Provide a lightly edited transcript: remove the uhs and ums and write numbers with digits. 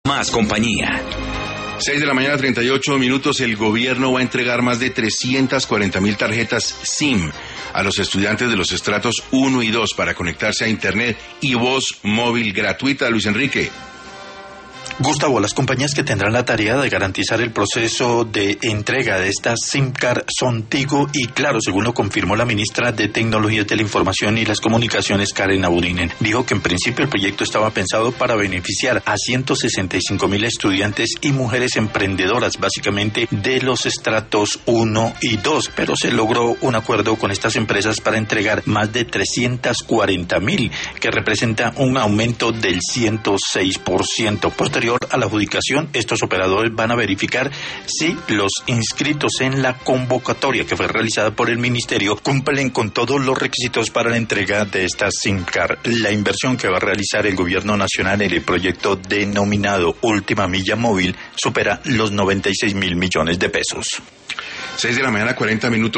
más compañía. 6 de la mañana, 38 minutos. El gobierno va a entregar más de 340.000 tarjetas SIM a los estudiantes de los estratos 1 y 2 para conectarse a Internet y voz móvil gratuita. Luis Enrique. Gustavo, las compañías que tendrán la tarea de garantizar el proceso de entrega de estas SIM card son Tigo y Claro, según lo confirmó la ministra de Tecnologías de la Información y las Comunicaciones, Karen Aburinen. Dijo que en principio el proyecto estaba pensado para beneficiar a 165.000 estudiantes y mujeres emprendedoras, básicamente de los estratos 1 y 2, pero se logró un acuerdo con estas empresas para entregar más de 340.000, que representa un aumento del 106%. Posterior a la adjudicación, estos operadores van a verificar si los inscritos en la convocatoria que fue realizada por el ministerio cumplen con todos los requisitos para la entrega de estas SIM card. La inversión que va a realizar el gobierno nacional en el proyecto denominado Última Milla Móvil supera los 96.000 millones de pesos. 6 de la mañana, 40 minutos.